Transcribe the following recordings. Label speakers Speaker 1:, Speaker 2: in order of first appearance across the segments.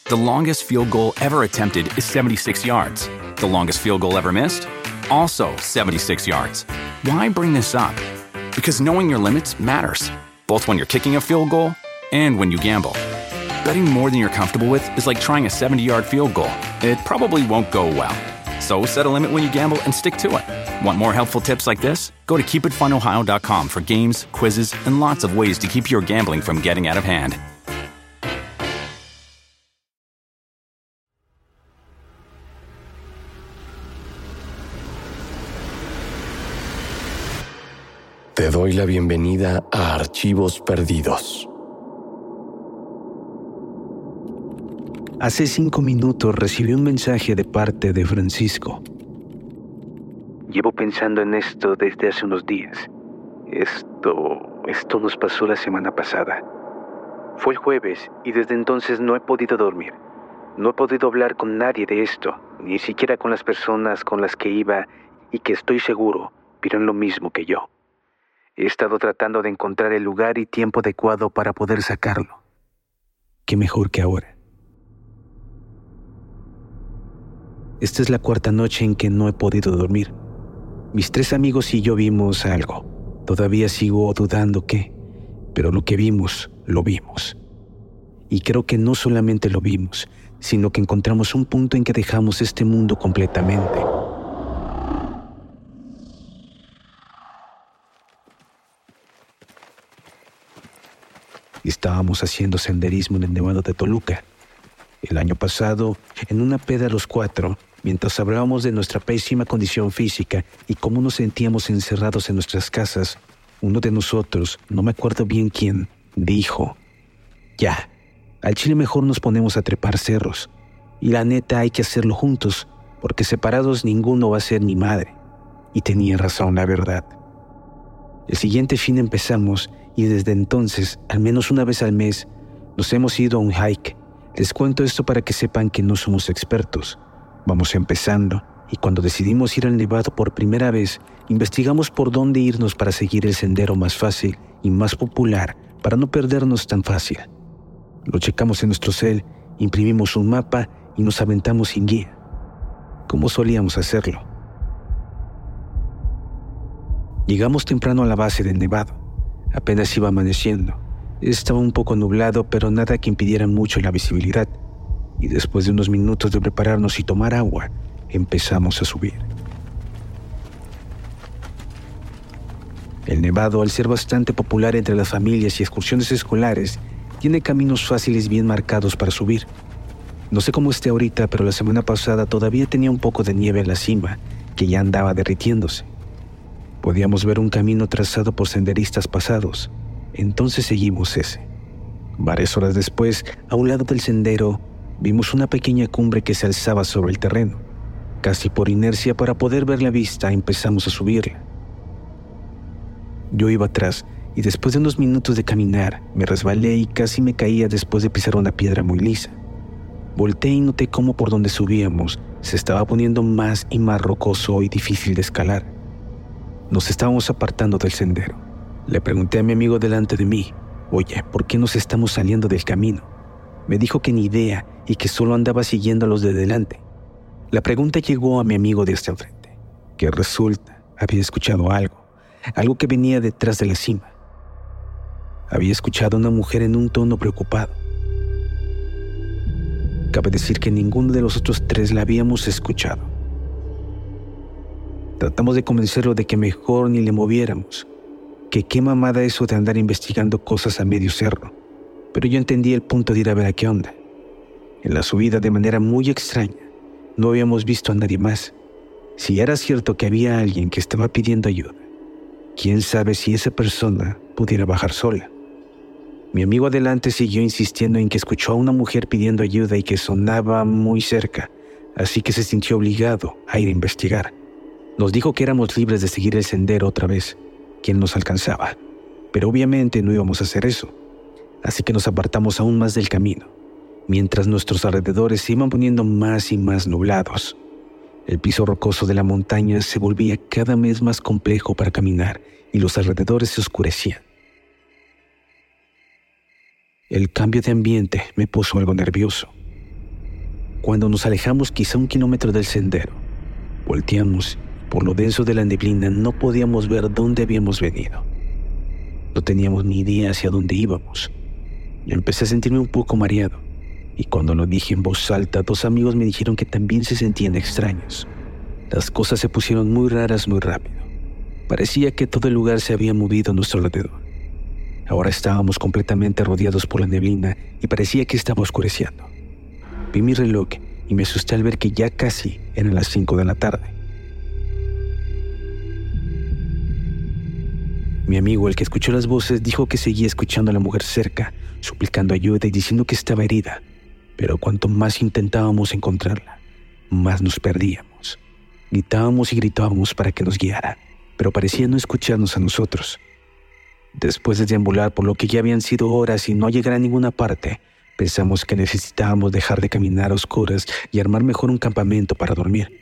Speaker 1: The longest field goal ever attempted is 76 yards. The longest field goal ever missed? Also 76 yards. Why bring this up? Because knowing your limits matters, both when you're kicking a field goal and when you gamble. Betting more than you're comfortable with is like trying a 70-yard field goal. It probably won't go well. So set a limit when you gamble and stick to it. Want more helpful tips like this? Go to keepitfunohio.com for games, quizzes, and lots of ways to keep your gambling from getting out of hand.
Speaker 2: Te doy la bienvenida a Archivos Perdidos.
Speaker 3: Hace 5 minutos recibí un mensaje de parte de Francisco. Llevo pensando en esto desde hace unos días. Esto nos pasó la semana pasada. Fue el jueves y desde entonces no he podido dormir. No he podido hablar con nadie de esto, ni siquiera con las personas con las que iba y que estoy seguro vieron lo mismo que yo. He estado tratando de encontrar el lugar y tiempo adecuado para poder sacarlo. ¿Qué mejor que ahora? Esta es la 4ª noche en que no he podido dormir. Mis 3 amigos y yo vimos algo. Todavía sigo dudando qué, pero lo que vimos, lo vimos. Y creo que no solamente lo vimos, sino que encontramos un punto en que dejamos este mundo completamente. Estábamos haciendo senderismo en el Nevado de Toluca. El año pasado, en una peda los 4, mientras hablábamos de nuestra pésima condición física y cómo nos sentíamos encerrados en nuestras casas, uno de nosotros, no me acuerdo bien quién, dijo: ya, al chile mejor nos ponemos a trepar cerros. Y la neta hay que hacerlo juntos, porque separados ninguno va a ser ni madre. Y tenía razón, la verdad. El siguiente fin empezamos y desde entonces, al menos una vez al mes, nos hemos ido a un hike. Les cuento esto para que sepan que no somos expertos. Vamos empezando y cuando decidimos ir al Nevado por primera vez, investigamos por dónde irnos para seguir el sendero más fácil y más popular para no perdernos tan fácil. Lo checamos en nuestro cel, imprimimos un mapa y nos aventamos sin guía, como solíamos hacerlo. Llegamos temprano a la base del Nevado. Apenas iba amaneciendo. Estaba un poco nublado, pero nada que impidiera mucho la visibilidad. Y después de unos minutos de prepararnos y tomar agua, empezamos a subir. El Nevado, al ser bastante popular entre las familias y excursiones escolares, tiene caminos fáciles bien marcados para subir. No sé cómo esté ahorita, pero la semana pasada todavía tenía un poco de nieve en la cima, que ya andaba derritiéndose. Podíamos ver un camino trazado por senderistas pasados. Entonces seguimos ese. Varias horas después, a un lado del sendero, vimos una pequeña cumbre que se alzaba sobre el terreno. Casi por inercia, para poder ver la vista, empezamos a subirla. Yo iba atrás y después de unos minutos de caminar, me resbalé y casi me caía después de pisar una piedra muy lisa. Volteé y noté cómo por donde subíamos se estaba poniendo más y más rocoso y difícil de escalar. Nos estábamos apartando del sendero. Le pregunté a mi amigo delante de mí: oye, ¿por qué nos estamos saliendo del camino? Me dijo que ni idea y que solo andaba siguiendo a los de delante. La pregunta llegó a mi amigo de hasta enfrente, que resulta había escuchado algo que venía detrás de la cima. Había escuchado a una mujer en un tono preocupado. Cabe decir que ninguno de los otros 3 la habíamos escuchado. Tratamos de convencerlo de que mejor ni le moviéramos, que qué mamada eso de andar investigando cosas a medio cerro, pero yo entendí el punto de ir a ver a qué onda. En la subida, de manera muy extraña, no habíamos visto a nadie más. Si era cierto que había alguien que estaba pidiendo ayuda, quién sabe si esa persona pudiera bajar sola. Mi amigo adelante siguió insistiendo en que escuchó a una mujer pidiendo ayuda y que sonaba muy cerca, así que se sintió obligado a ir a investigar. Nos dijo que éramos libres de seguir el sendero otra vez, quien nos alcanzaba, pero obviamente no íbamos a hacer eso, así que nos apartamos aún más del camino, mientras nuestros alrededores se iban poniendo más y más nublados. El piso rocoso de la montaña se volvía cada vez más complejo para caminar y los alrededores se oscurecían. El cambio de ambiente me puso algo nervioso. Cuando nos alejamos quizá 1 kilómetro del sendero, volteamos. Por lo denso de la neblina no podíamos ver dónde habíamos venido. No teníamos ni idea hacia dónde íbamos. Yo empecé a sentirme un poco mareado, y cuando lo dije en voz alta, 2 amigos me dijeron que también se sentían extraños. Las cosas se pusieron muy raras muy rápido. Parecía que todo el lugar se había movido a nuestro alrededor. Ahora estábamos completamente rodeados por la neblina y parecía que estaba oscureciendo. Vi mi reloj y me asusté al ver que ya casi eran las 5 de la tarde. Mi amigo, el que escuchó las voces, dijo que seguía escuchando a la mujer cerca, suplicando ayuda y diciendo que estaba herida. Pero cuanto más intentábamos encontrarla, más nos perdíamos. Gritábamos y gritábamos para que nos guiara, pero parecía no escucharnos a nosotros. Después de deambular por lo que ya habían sido horas y no llegar a ninguna parte, pensamos que necesitábamos dejar de caminar a oscuras y armar mejor un campamento para dormir.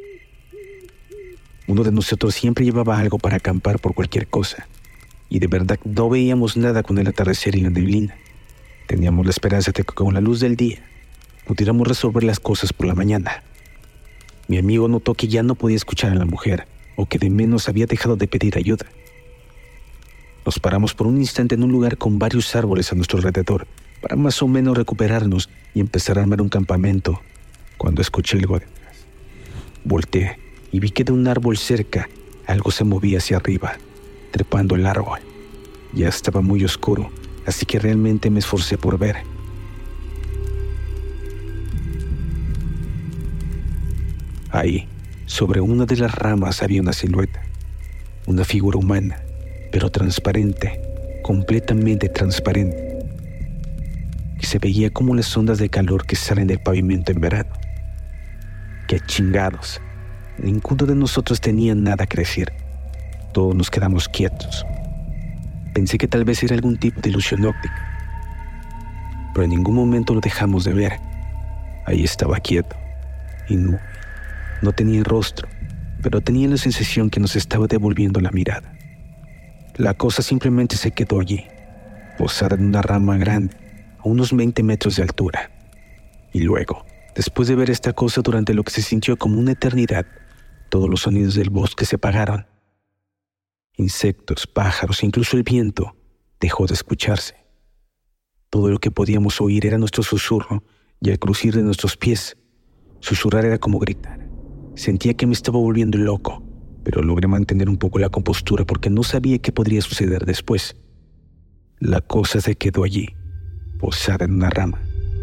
Speaker 3: Uno de nosotros siempre llevaba algo para acampar por cualquier cosa, y de verdad no veíamos nada con el atardecer y la neblina. Teníamos la esperanza de que con la luz del día pudiéramos resolver las cosas por la mañana. Mi amigo notó que ya no podía escuchar a la mujer, o que de menos había dejado de pedir ayuda. Nos paramos por un instante en un lugar con varios árboles a nuestro alrededor, para más o menos recuperarnos y empezar a armar un campamento, cuando escuché algo detrás. Volteé y vi que de un árbol cerca algo se movía hacia arriba, trepando el árbol. Ya estaba muy oscuro, así que realmente me esforcé por ver. Ahí, sobre una de las ramas, había una silueta, una figura humana, pero transparente, completamente transparente, que se veía como las ondas de calor que salen del pavimento en verano. ¡Qué chingados! Ninguno de nosotros tenía nada que decir. Todos nos quedamos quietos. Pensé que tal vez era algún tipo de ilusión óptica, pero en ningún momento lo dejamos de ver. Ahí estaba quieto, inmóvil. No tenía rostro, pero tenía la sensación que nos estaba devolviendo la mirada. La cosa simplemente se quedó allí, posada en una rama grande, a unos 20 metros de altura. Y luego, después de ver esta cosa durante lo que se sintió como una eternidad, todos los sonidos del bosque se apagaron. Insectos, pájaros, incluso el viento dejó de escucharse. Todo lo que podíamos oír era nuestro susurro y el crujir de nuestros pies. Susurrar era como gritar. Sentía que me estaba volviendo loco, pero logré mantener un poco la compostura porque no sabía qué podría suceder después. La cosa se quedó allí, posada en una rama.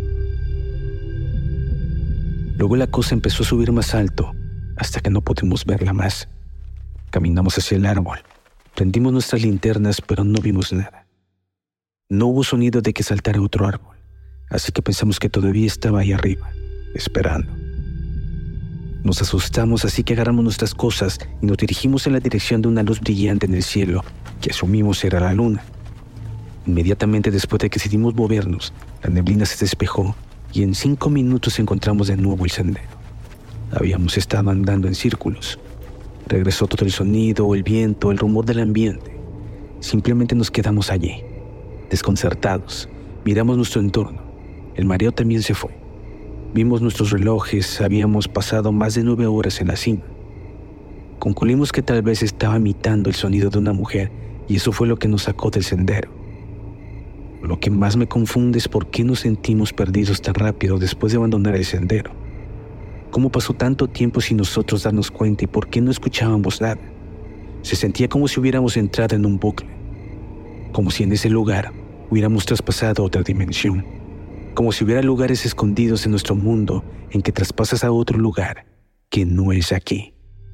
Speaker 3: Luego la cosa empezó a subir más alto, hasta que no pudimos verla más. Caminamos hacia el árbol. Prendimos nuestras linternas, pero no vimos nada. No hubo sonido de que saltara otro árbol, así que pensamos que todavía estaba ahí arriba, esperando. Nos asustamos, así que agarramos nuestras cosas y nos dirigimos en la dirección de una luz brillante en el cielo, que asumimos era la luna. Inmediatamente después de que decidimos movernos, la neblina se despejó y en 5 minutos encontramos de nuevo el sendero. Habíamos estado andando en círculos. Regresó todo el sonido, el viento, el rumor del ambiente. Simplemente nos quedamos allí, desconcertados. Miramos nuestro entorno. El mareo también se fue. Vimos nuestros relojes, habíamos pasado más de 9 horas en la cima. Concluimos que tal vez estaba imitando el sonido de una mujer y eso fue lo que nos sacó del sendero. Lo que más me confunde es por qué nos sentimos perdidos tan rápido después de abandonar el sendero. ¿Cómo pasó tanto tiempo sin nosotros darnos cuenta y por qué no escuchábamos nada? Se sentía como si hubiéramos entrado en un bucle, como si en ese lugar hubiéramos traspasado a otra dimensión, como si hubiera lugares escondidos en nuestro mundo en que traspasas a otro lugar que no es aquí.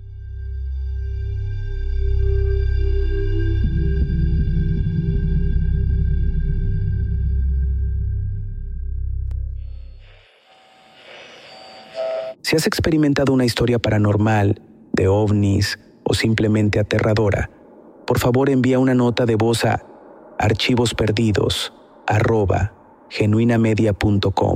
Speaker 3: Si has experimentado una historia paranormal, de ovnis o simplemente aterradora, por favor envía una nota de voz a archivosperdidos@genuinamedia.com.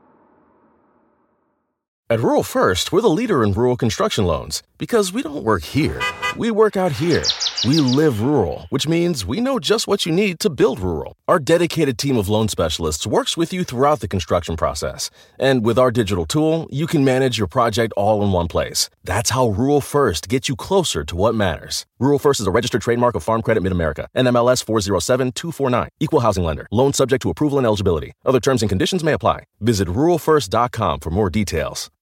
Speaker 4: At Rural First, we're the leader in rural construction loans because we don't work here. We work out here. We live rural, which means we know just what you need to build rural. Our dedicated team of loan specialists works with you throughout the construction process. And with our digital tool, you can manage your project all in one place. That's how Rural First gets you closer to what matters. Rural First is a registered trademark of Farm Credit Mid-America, NMLS 407249. Equal housing lender. Loan subject to approval and eligibility. Other terms and conditions may apply. Visit ruralfirst.com for more details.